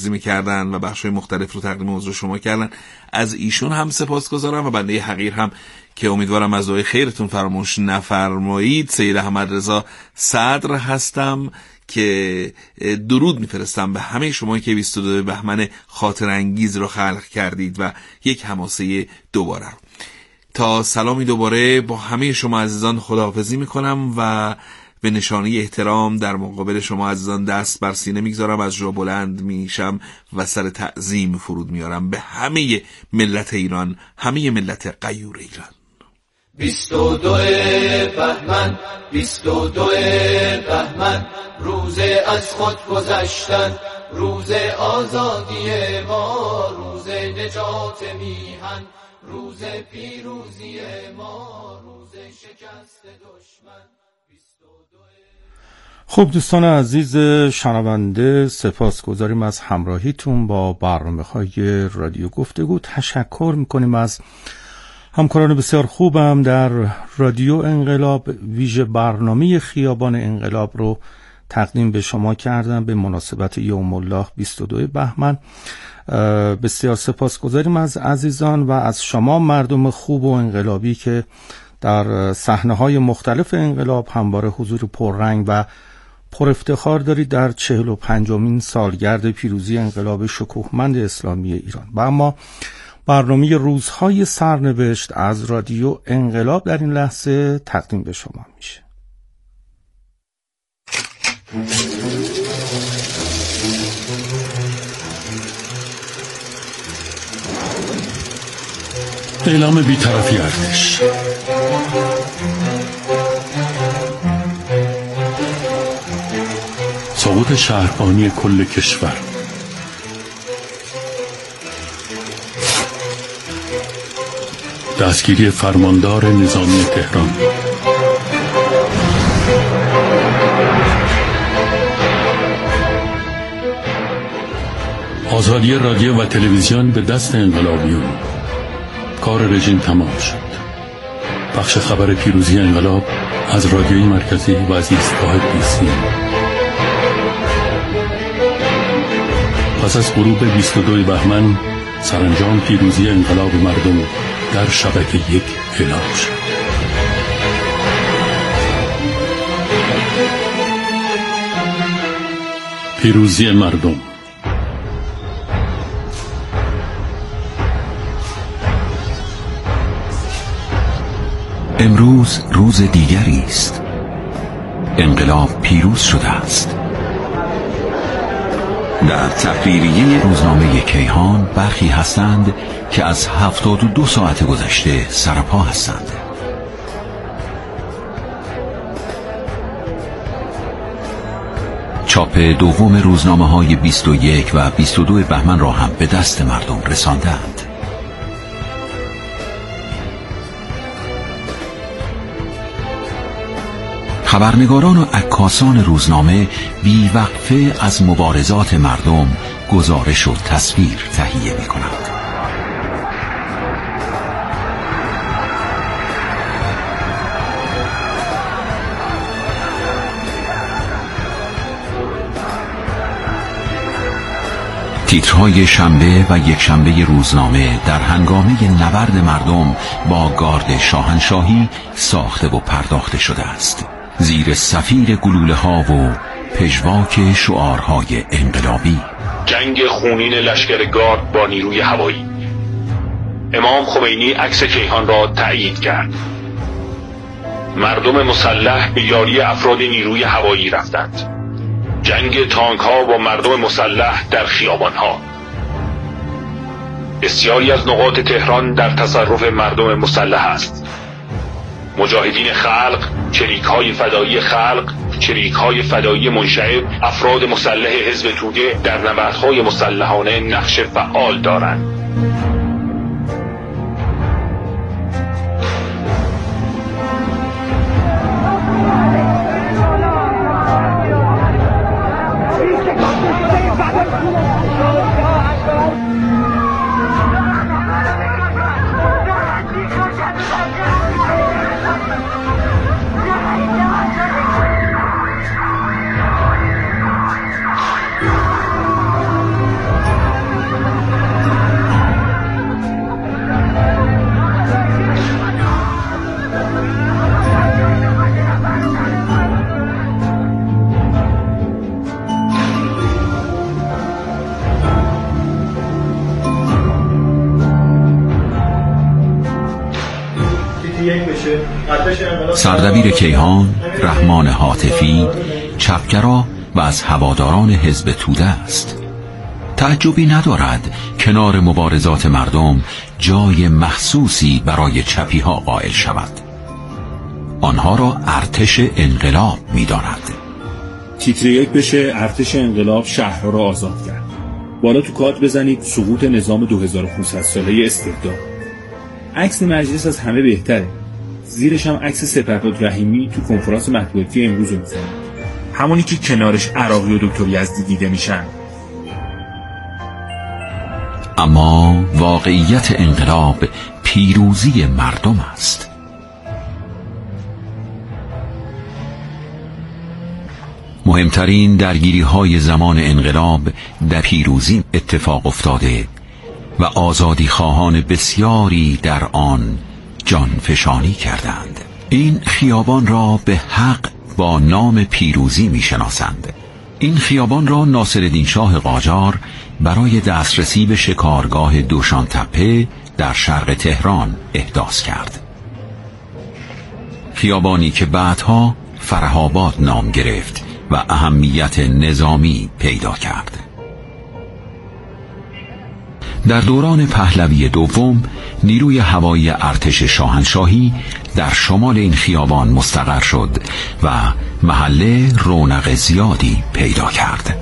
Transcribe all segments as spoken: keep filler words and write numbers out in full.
تنظیم کردن و بخش‌های مختلف رو تقدیم حضور شما کردن. از ایشون هم سپاسگزارم و بنده حقیر هم که امیدوارم از دعای خیرتون فراموش نفرمایید. سید احمد رضا صدر هستم که درود میفرستم به همه شما که بیست و دو بهمن خاطر انگیز رو خلق کردید و یک حماسه دوباره رو. تا سلامی دوباره با همه شما عزیزان خداحافظی میکنم و به نشانه احترام در مقابل شما عزیزان دست بر سینه میگذارم، از جا بلند میشم و سر تعظیم فرود میارم به همه ملت ایران، همه ملت غیور ایران. بیست و دو بهمن، بیست و دو بهمن، روز از خود گذشتن، روز آزادی ما، روز نجات میهن، روز پیروزی ما، روز شکست دشمن. خب دوستان عزیز شنونده، سپاسگزاریم از همراهیتون با برنامه‌های رادیو گفتگو. تشکر میکنیم از همکاران بسیار خوبم در رادیو انقلاب. ویژه برنامه خیابان انقلاب رو تقدیم به شما کردم به مناسبت یوم الله بیست و دو بهمن. بسیار سپاسگزاریم از عزیزان و از شما مردم خوب و انقلابی که در صحنه‌های مختلف انقلاب همواره حضور پررنگ و پر افتخار دارید در چهل و پنجمین سالگرد پیروزی انقلاب شکوهمند اسلامی ایران. و اما برنامه روزهای سرنوشت از رادیو انقلاب در این لحظه تقدیم به شما میشه. اعلام بی‌طرفی ارتش. سقوط شهربانی کل کشور. دستگیری فرماندار نظامی تهران. آزادی رادیو و تلویزیون به دست انقلابیون. کار رژیم تمام شد. بخش خبر پیروزی انقلاب از رادیوی مرکزی و از ایستگاه بیسی. پس از غروب بیست و دو بهمن سرانجام پیروزی انقلاب مردم در شبکه یک اعلام شد. پیروزی مردم. امروز روز دیگری است. انقلاب پیروز شده است. در تحریریه روزنامه کیهان برخی هستند که از هفتاد و دو ساعت گذشته سرپا هستند. چاپ دوم روزنامه های بیست و یک و بیست و دو بهمن را هم به دست مردم رساندند. خبرنگاران و عکاسان روزنامه بی وقفه از مبارزات مردم گزارش و تصویر تهیه می کنند. تیترهای شنبه و یک شنبه روزنامه در هنگامه نبرد مردم با گارد شاهنشاهی ساخته و پرداخته شده است. زیر صفیر گلوله ها و پژواک شعارهای انقلابی. جنگ خونین لشکر گارد با نیروی هوایی. امام خمینی عکس کیهان را تایید کرد. مردم مسلح به یاری افراد نیروی هوایی رفتند. جنگ تانک ها با مردم مسلح در خیابان ها. بسیاری از نقاط تهران در تصرف مردم مسلح است. مجاهدین خلق، چریک‌های فدایی خلق، چریک‌های فدایی منشعب، افراد مسلح حزب توده در نبردهای مسلحانه نقش فعال دارند. سردبیر کیهان رحمان حاتفی چپگرا و از هواداران حزب توده است. تعجبی ندارد کنار مبارزات مردم جای مخصوصی برای چپی ها قائل شود. آنها را ارتش انقلاب می داند. تیتر یک بشه ارتش انقلاب شهرها را آزاد کرد. بالا تو کات بزنید سقوط نظام دو هزار و پانصد ساله استبداد. عکس مجلس از همه بهتره. زیرش هم عکس سپهبد رحیمی تو کنفرانس مطبوعاتی امروز رو می‌زنه. همونی که کنارش عراقی و دکتر یزدی دیده میشن. اما واقعیت انقلاب پیروزی مردم است. مهمترین درگیری‌های زمان انقلاب در پیروزی اتفاق افتاده و آزادی خواهان بسیاری در آن جانفشانی کردند. این خیابان را به حق با نام پیروزی می‌شناسند. این خیابان را ناصرالدین شاه قاجار برای دسترسی به شکارگاه دوشان تپه در شرق تهران احداث کرد. خیابانی که بعدها فره‌آباد نام گرفت و اهمیت نظامی پیدا کرد. در دوران پهلوی دوم نیروی هوایی ارتش شاهنشاهی در شمال این خیابان مستقر شد و محله رونق زیادی پیدا کرد.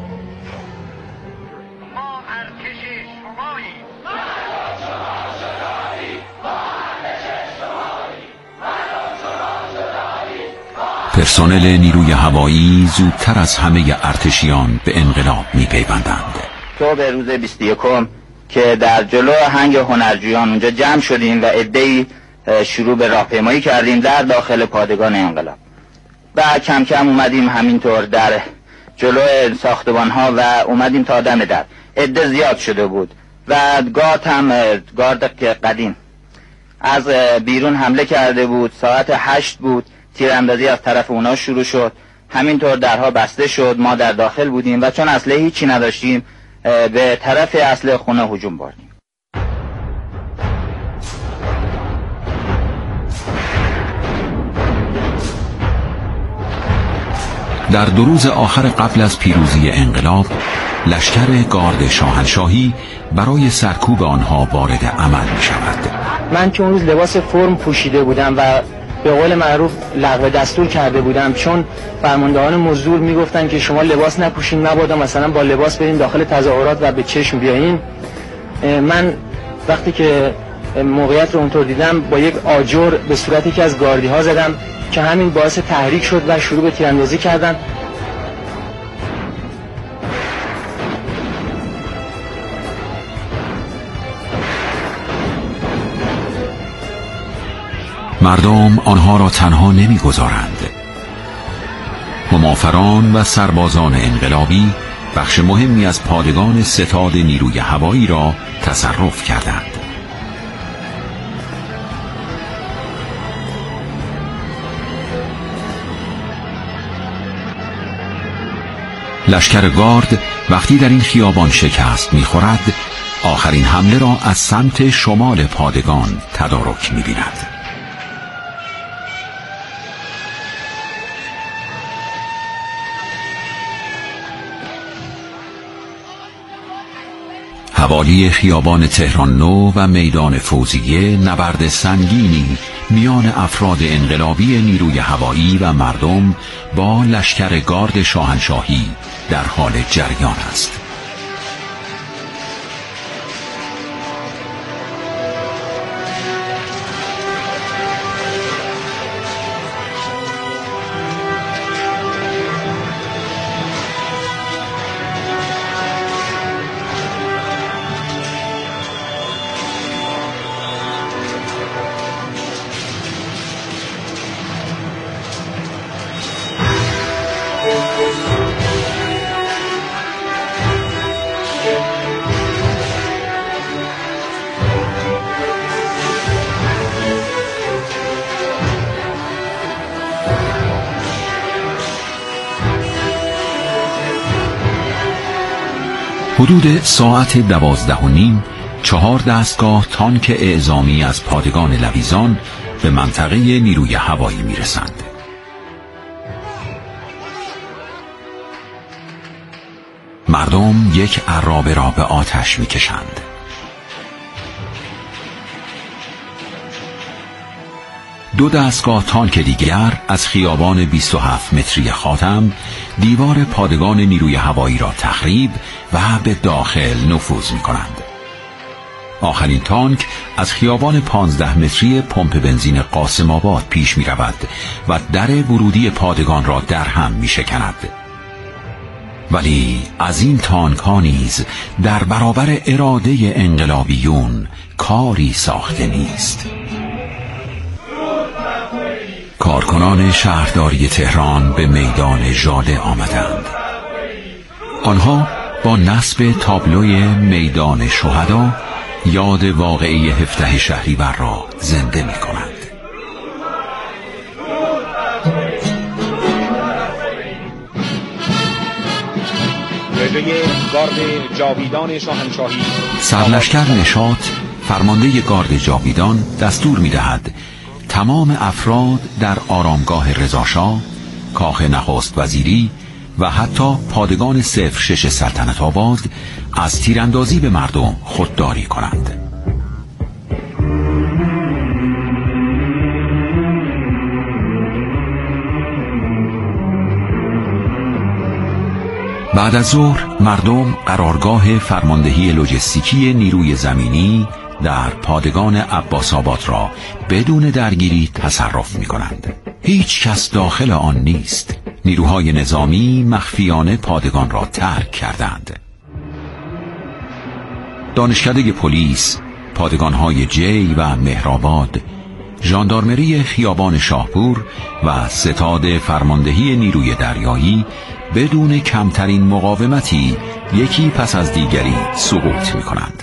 پرسنل نیروی هوایی زودتر از همه ارتشیان به انقلاب می پیوندند. تو به روز بیست و یکم که در جلو هنگ هنرجویان اونجا جمع شدیم و عده‌ای شروع به راهپیمایی کردیم در داخل پادگان انقلاب و کم کم اومدیم همینطور در جلو ساختمان ها و اومدیم تا دم در. عده زیاد شده بود و گارد هم گارد قدیم از بیرون حمله کرده بود. ساعت هشت بود. تیراندازی از طرف اونا شروع شد. همینطور درها بسته شد. ما در داخل بودیم و چون اسلحه هیچی نداشتیم به طرف اصل خونه هجوم بردیم. در دو روز آخر قبل از پیروزی انقلاب لشکر گارد شاهنشاهی برای سرکوب آنها وارد عمل می شود. من که اون روز لباس فرم پوشیده بودم و به قول معروف لغو دستور کرده بودم، چون فرماندهان مزدور میگفتن که شما لباس نپوشین، مبادا مثلا با لباس برین داخل تظاهرات و به چشم بیایین. من وقتی که موقعیت رو اونطور دیدم با یک آجر به صورت یکی از گاردی ها زدم که همین باعث تحریک شد و شروع به تیراندازی کردن. مردم آنها را تنها نمی‌گذارند. ممافران و سربازان انقلابی بخش مهمی از پادگان ستاد نیروی هوایی را تصرف کردند. لشکر گارد وقتی در این خیابان شکست می‌خورد، آخرین حمله را از سمت شمال پادگان تدارک می‌بیند. حوالی خیابان تهران نو و میدان فوزیه نبرد سنگینی میان افراد انقلابی نیروی هوایی و مردم با لشکر گارد شاهنشاهی در حال جریان است. حدود ساعت دوازده و نیم چهار دستگاه تانک اعزامی از پادگان لویزان به منطقه نیروی هوایی میرسند. مردم یک عرابه را به آتش میکشند. دو دستگاه تانک دیگر از خیابان بیست و هفت متری خاتم دیوار پادگان نیروی هوایی را تخریب و به داخل نفوذ می‌کنند. آخرین تانک از خیابان پانزده متری پمپ بنزین قاسم آباد پیش می‌رود و در ورودی پادگان را در هم می‌شکند. ولی از این تانک ها نیز در برابر اراده انقلابیون کاری ساخته نیست. کارکنان شهرداری تهران به میدان ژاله آمدند. آنها با نصب تابلوی میدان شهدا یاد واقعه هفده شهریور را زنده می کنند. جاویدان شاهنشاهی سرلشکر نشاط فرمانده گارد جاویدان دستور می دهد تمام افراد در آرامگاه رضاشاه، کاخ نخست وزیری و حتی پادگان صفر شش سلطنت آباد از تیراندازی به مردم خودداری کنند. بعد از ظهر مردم قرارگاه فرماندهی لوجستیکی نیروی زمینی در پادگان عباس آباد را بدون درگیری تصرف می کنند. هیچ کس داخل آن نیست. نیروهای نظامی مخفیانه پادگان را ترک کردند. دانشکده پلیس، پادگانهای جی و مهرآباد، ژاندارمری خیابان شاهپور و ستاد فرماندهی نیروی دریایی بدون کمترین مقاومتی یکی پس از دیگری سقوط می کنند.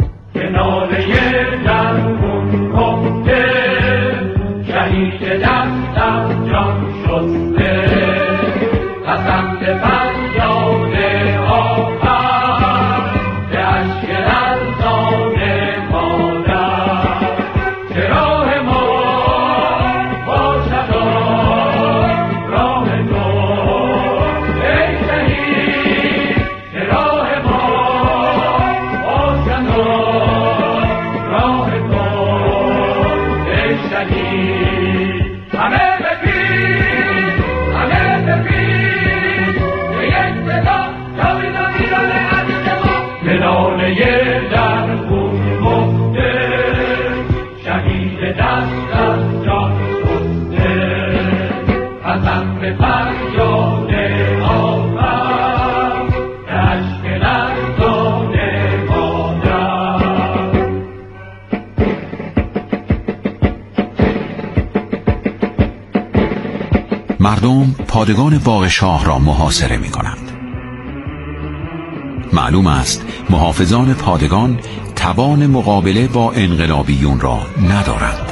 مردم پادگان باغ شاه را محاصره می کنند. معلوم است محافظان پادگان توان مقابله با انقلابیون را ندارند.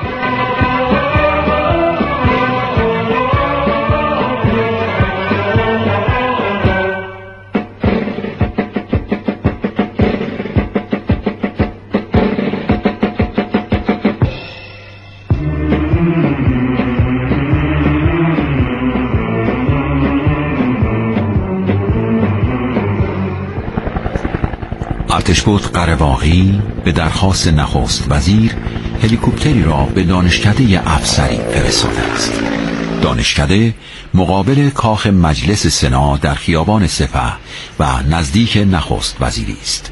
ارتشبد قره‌باغی به درخواست نخست وزیر هلیکوپتری را به دانشکده افسری فرستاده است. دانشکده مقابل کاخ مجلس سنا در خیابان سپه و نزدیک نخست وزیری است.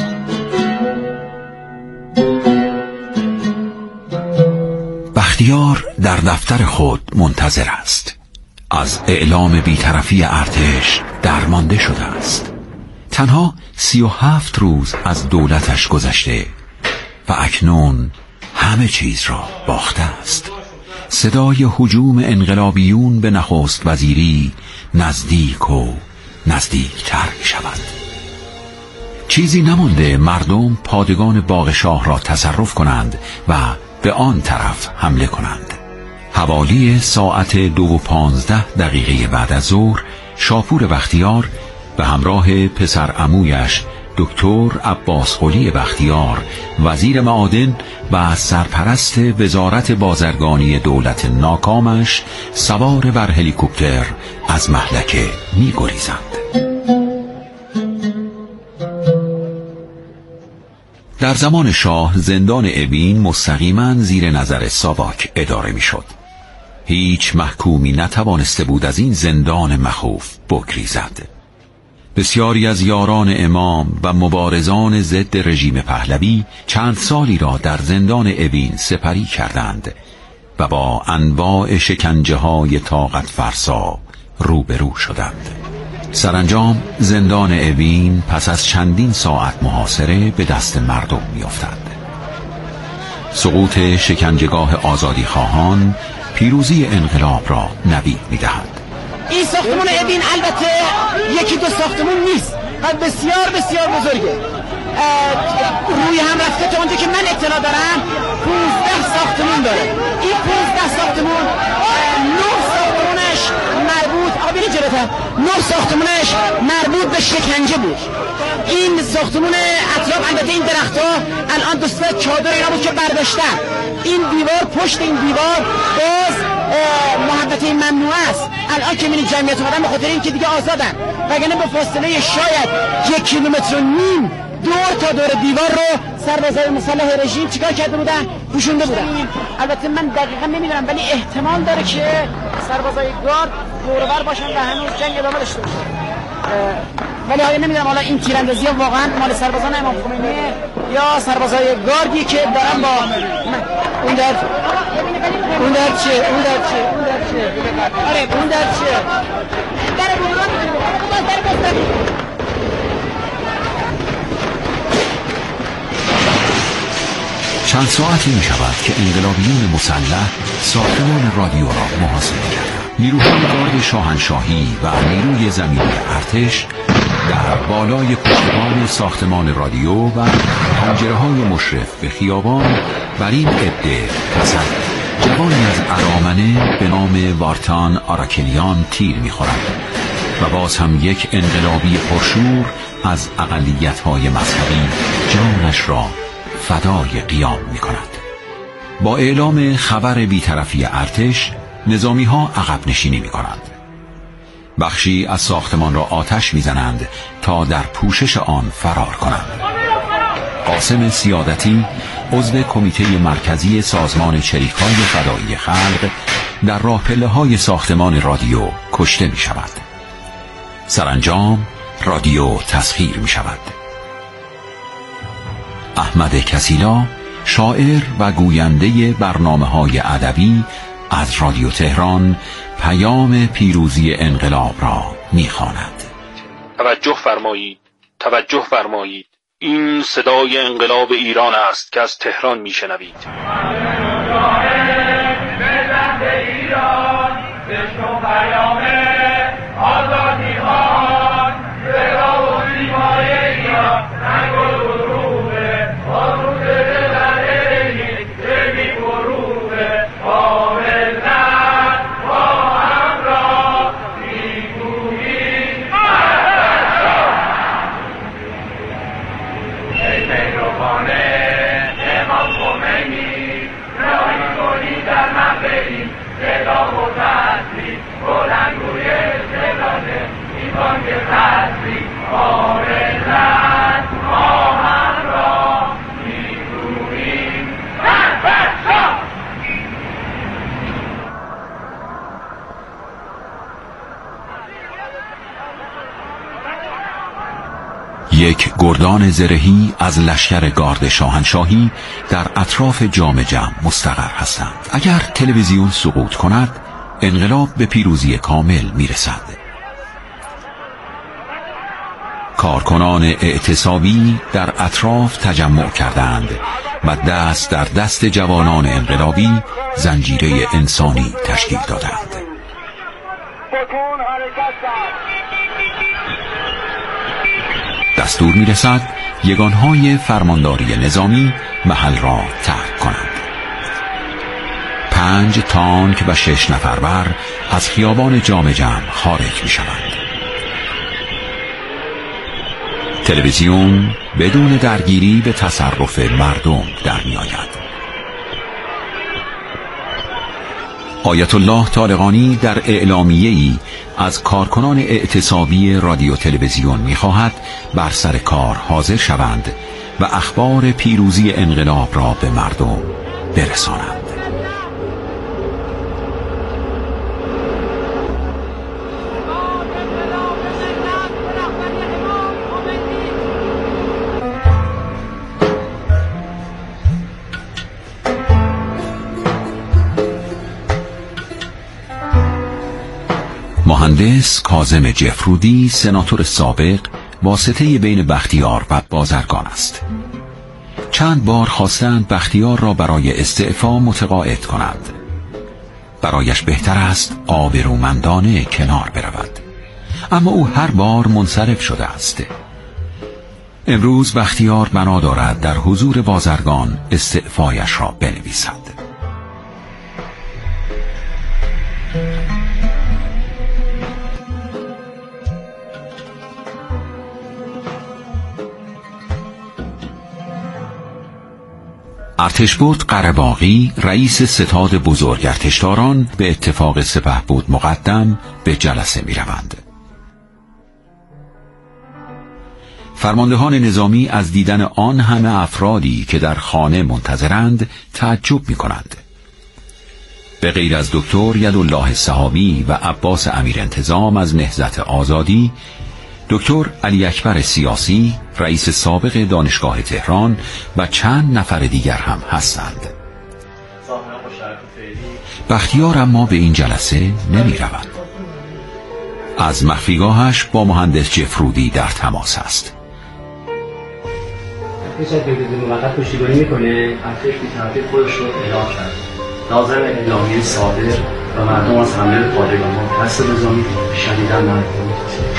بختیار در دفتر خود منتظر است. از اعلام بی‌طرفی ارتش درمانده شده است. تنها سی و هفت روز از دولتش گذشته و اکنون همه چیز را باخته است. صدای هجوم انقلابیون به نخست وزیری نزدیک و نزدیکتر می شود. چیزی نمانده مردم پادگان باغ شاه را تصرف کنند و به آن طرف حمله کنند. حوالی ساعت دو و پانزده دقیقه بعد از ظهر شاپور بختیار به همراه پسر عمویش دکتر عباس قلی بختیار وزیر معادن و سرپرست وزارت بازرگانی دولت ناکامش سوار بر هلیکوپتر از مهلکه می گریزند. در زمان شاه زندان اوین مستقیما زیر نظر ساواک اداره می شد. هیچ محکومی نتوانسته بود از این زندان مخوف بگریزد. بسیاری از یاران امام و مبارزان ضد رژیم پهلوی چند سالی را در زندان اوین سپری کردند و با انواع شکنجه های طاقت فرسا روبرو شدند. سرانجام زندان اوین پس از چندین ساعت محاصره به دست مردم می‌افتد. سقوط شکنجهگاه آزادی خواهان پیروزی انقلاب را نوید می‌دهد. این ساختمان اوین البته یکی دو ساختمان نیست و بسیار بسیار بزرگه. روی هم رفته تا اونجا که من اطلاع دارم پونزده ساختمان داره. این پونزده ساختمان نه ساختمانش مربوط آبیری جلوتر نه ساختمانش مربوط به شکنجه بود. این ساختمان اطراف البته این درخت‌ها الان دوسته چادر اینا بود که برداشتن. این دیوار پشت این دیوار باز محبته ممنوع است. الان که می‌بینید جمعیت اومدن به خاطر این که دیگه آزادن، وگرنه به فاصله شاید یک کیلومتر و نیم دور تا دور دیوار رو سربازای مسلح رژیم چیکار کرده بودن؟ پوشونده بودن. البته من دقیقا نمیدونم ولی احتمال داره که سربازای گارد دور و بر باشن و هنوز جنگ ادامه داشته باشه. ولی حالا نمیدونم حالا این تیراندازی ها واقعا مال سربازان امام خمینیه یا سربازای گاردی که دارن با اون در اون در چه اون در چه اون در چه آره اون در چه در چند ساعتی می شود که انقلابیون مسلح ساختمان رادیو را محاصره کردند. نیروهای گارد شاهنشاهی و نیروی زمینی ارتش در بالای پشتبان ساختمان رادیو و پنجره‌های مشرف به خیابان بر این عده پسند جوانی از ارامنه به نام وارتان آراکلیان تیر می‌خورد و باز هم یک انقلابی پرشور از اقلیت‌های مذهبی جانش را فدای قیام می‌کند. با اعلام خبر بی‌طرفی ارتش نظامی ها عقب نشینی می کنند. بخشی از ساختمان را آتش می زنند تا در پوشش آن فرار کنند. قاسم سیادتی عضو کمیته مرکزی سازمان چریک‌های فدایی خلق در راه پله‌های ساختمان رادیو کشته می شود. سرانجام رادیو تسخیر می شود. احمد کسیلا شاعر و گوینده برنامه‌های ادبی از رادیو تهران پیام پیروزی انقلاب را می‌خواند. توجه فرمایید، توجه فرمایید. این صدای انقلاب ایران است که از تهران میشنوید. یک گردان زرهی از لشکر گارد شاهنشاهی در اطراف جام جم مستقر هستند. اگر تلویزیون سقوط کند انقلاب به پیروزی کامل میرسد. کارکنان اعتصابی در اطراف تجمع کردند و دست در دست جوانان انقلابی زنجیره انسانی تشکیل دادند. دستور میرسد یگانهای فرمانداری نظامی محل را ترک کنند. پنج تانک و شش نفربر از خیابان جام جم خارج می شوند. تلویزیون بدون درگیری به تصرف مردم در می آید. آیت الله طالقانی در اعلامیه‌ای از کارکنان اعتصابی رادیو تلویزیون می خواهد بر سر کار حاضر شوند و اخبار پیروزی انقلاب را به مردم برسانند. مهندس کاظم جفرودی، سناتور سابق، واسطه بین بختیار و بازرگان است. چند بار خواستند بختیار را برای استعفا متقاعد کنند. برایش بهتر است آبرومندانه کنار برود، اما او هر بار منصرف شده است. امروز بختیار بنا دارد در حضور بازرگان استعفایش را بنویسد. ارتشبد قره‌باغی، رئیس ستاد بزرگ ارتشداران، به اتفاق سپهبد مقدم به جلسه می روند. فرماندهان نظامی از دیدن آن همه افرادی که در خانه منتظرند تعجب می کنند. به غیر از دکتر یدالله صحابی و عباس امیر انتظام از نهضت آزادی، دکتر علی اکبر سیاسی، رئیس سابق دانشگاه تهران و چند نفر دیگر هم هستند. بختیار اما به این جلسه نمی رود. از مخفیگاهش با مهندس جفرودی در تماس است. ارتش از دولت موقت پشتیبانی میکنه. ارتش بی‌طرفی خودش رو اعلام کرد. لازم اعلامیه صادر و مردم از حمله پادگان ها دست نظامی شدیداً محکوم.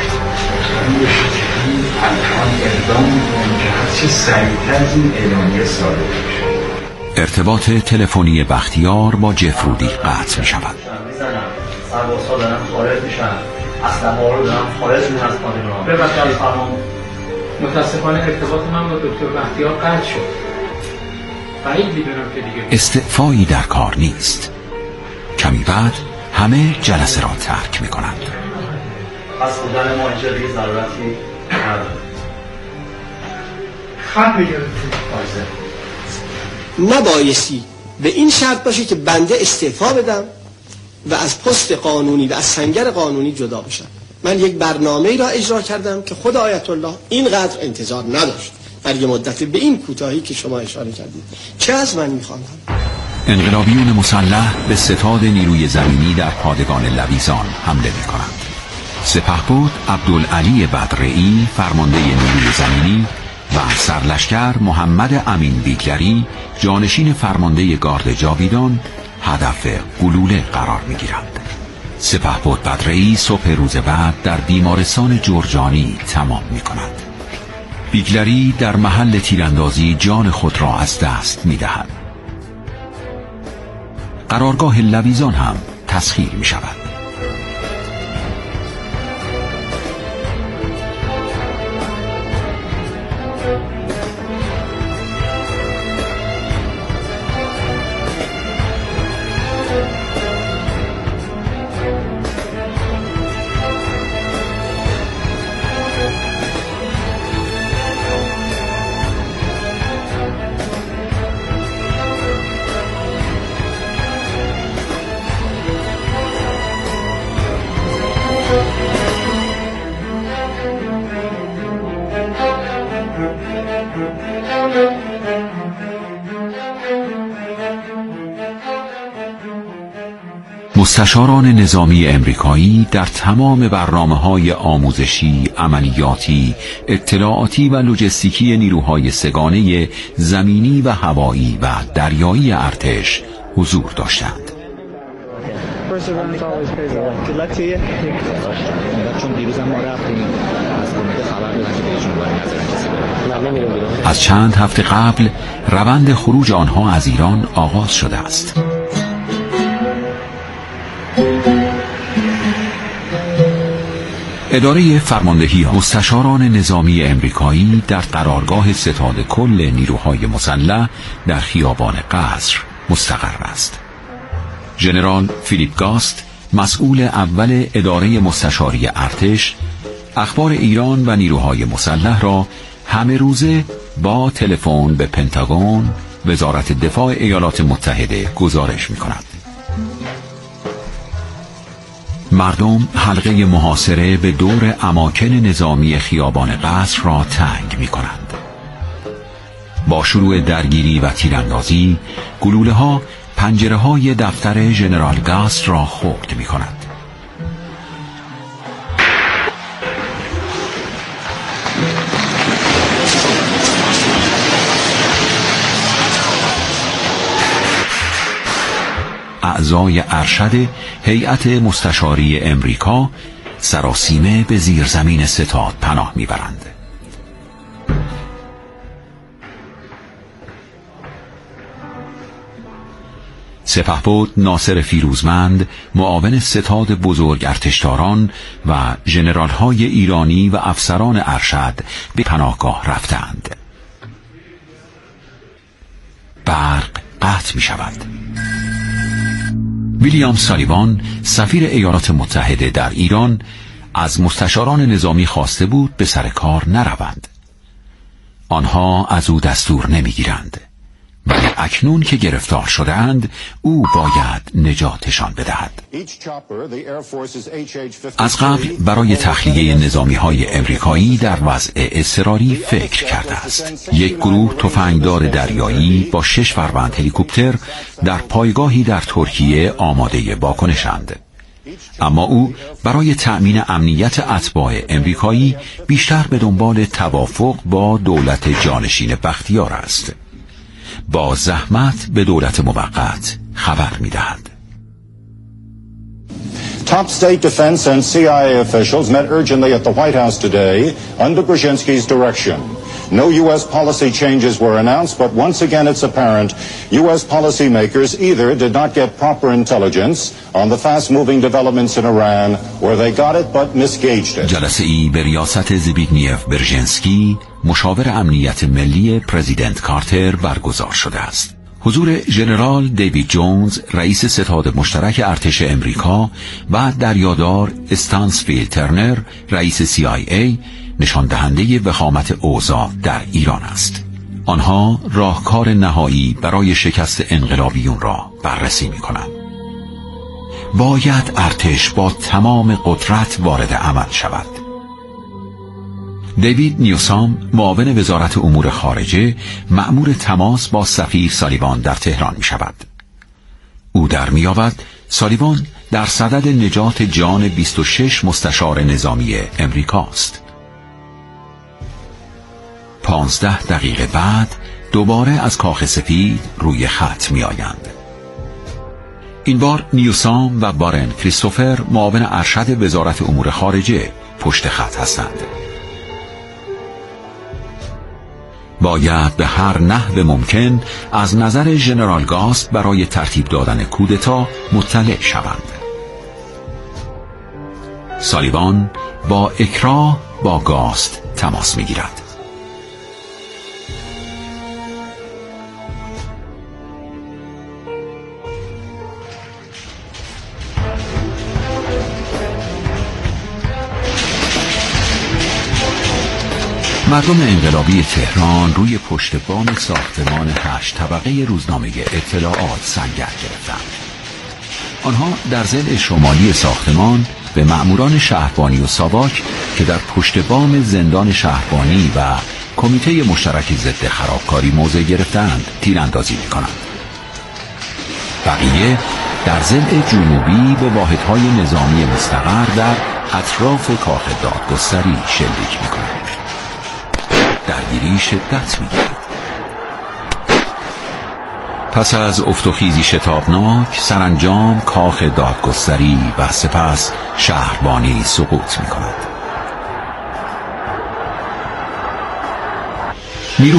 الان اقدام میکنیم که هرچی سریعتر از این اعلامیه صادر بشه. ارتباط تلفنی بختیار با جفرودی قطع می شود. سربازها دارن خارج میشن، اسلحه ها رو دارن خارج میشن از پادگان. ببخشید فرمان، متاسفانه ارتباط من با دکتر بختیار قطع شد. بعید میدونم که دیگه استعفایی در کار نیست. کمی بعد همه جلسه را ترک می کنند. از بودن ما اینجا دیگه ضرورتی نداره. خط میگیره. نبایستی به این شرط باشه که بنده استعفا بدم و از پست قانونی و از سنگر قانونی جدا بشم. من یک برنامه‌ای را اجرا کردم که خود آیت الله اینقدر انتظار نداشت در یه مدت به این کوتاهی که شما اشاره کردید. چه از من می‌خواند؟ انقلابیون مسلح به ستاد نیروی زمینی در پادگان لویزان حمله می‌کنند. سپهبد عبدالعلی بدرعی، فرمانده نیروی زمینی، و سرلشکر محمد امین بیگلری، جانشین فرمانده گارد جاویدان، هدف گلوله قرار می‌گیرند. سپهبد بدرعی صبح روز بعد در بیمارستان جرجانی تمام می‌کند. بیگلری در محل تیراندازی جان خود را از دست می‌دهد. قرارگاه لویزان هم تسخیر می‌شود. مستشاران نظامی امریکایی در تمام برنامه‌های آموزشی، عملیاتی، اطلاعاتی و لوجستیکی نیروهای سگانه زمینی و هوایی و دریایی ارتش حضور داشتند. از چند هفته قبل روند خروج آنها از ایران آغاز شده است. اداره فرماندهی مستشاران نظامی امریکایی در قرارگاه ستاد کل نیروهای مسلح در خیابان قصر مستقر است. ژنرال فیلیپ گاست، مسئول اول اداره مستشاری ارتش، اخبار ایران و نیروهای مسلح را همه روزه با تلفن به پنتاگون، وزارت دفاع ایالات متحده گزارش می کند. مردم حلقه محاصره به دور اماکن نظامی خیابان قصر را تنگ می کنند. با شروع درگیری و تیراندازی، گلوله ها پنجره های دفتر ژنرال گاست را خرد می کند. اعضای ارشد هیئت مستشاری امریکا سراسیمه به زیرزمین ستاد پناه میبرند. سپهبد ناصر فیروزمند، معاون ستاد بزرگ ارتشداران و ژنرال‌های ایرانی و افسران ارشد به پناهگاه رفتند. برق قطع می شود. ویلیام سالیوان، سفیر ایالات متحده در ایران، از مستشاران نظامی خواسته بود به سر کار نروند. آنها از او دستور نمیگیرند، ولی اکنون که گرفتار شده‌اند او باید نجاتشان بدهد. از قبل برای تخلیه نظامی‌های امریکایی در وضع اضطراری فکر کرده است. یک گروه تفنگدار دریایی با شش فروند هلیکوپتر در پایگاهی در ترکیه آماده واکنشند. اما او برای تأمین امنیت اتباع امریکایی بیشتر به دنبال توافق با دولت جانشین بختیار است. با زحمت به دولت موقت خبر می‌دهد. Top state defense and C I A officials met urgently at the White House today under Brzezinski's direction. No U S policy changes were announced, but once again it's apparent U S policymakers either did not get proper intelligence on the fast-moving developments in Iran, or they got it but misgauged it. جلسه ای به ریاست زبیگنیف برژنسکی، مشاور امنیت ملی پرزیدنت کارتر برگزار شده است. حضور ژنرال دیوید جونز، رئیس ستاد مشترک ارتش امریکا، و دریادار استانسفیلد ترنر، رئیس سی آی ای، نشان دهنده وخامت اوضاع در ایران است. آنها راهکار نهایی برای شکست انقلابیون را بررسی می کنند. باید ارتش با تمام قدرت وارد عمل شود. دیوید نیوسام، معاون وزارت امور خارجه، مأمور تماس با سفیر سالیوان در تهران می شود. او در می یابد سالیوان در صدد نجات جان بیست و شش مستشار نظامی امریکاست. پانزده دقیقه بعد دوباره از کاخ سفید روی خط می آیند. این بار نیوسام و بارن کریستوفر، معاون ارشد وزارت امور خارجه، پشت خط هستند. باید به هر نحو ممکن از نظر ژنرال گاست برای ترتیب دادن کودتا مطلع شوند. سالیوان با اکراه با گاست تماس می‌گیرد. مردم انقلابی تهران روی پشت بام ساختمان هشت طبقه روزنامه اطلاعات سنگر گرفتند. آنها در ضلع شمالی ساختمان به مأموران شهربانی و ساواک که در پشت بام زندان شهربانی و کمیته مشترک ضد خرابکاری موضع گرفتند تیراندازی می‌کنند. بقیه در ضلع جنوبی به واحدهای نظامی مستقر در اطراف کاخ دادگستری شلیک می‌کنند. درگیری شدت می‌گیرد. پس از افت و خیزی شتابناک، سرانجام کاخ دادگستری و سپس شهربانی سقوط می‌کند.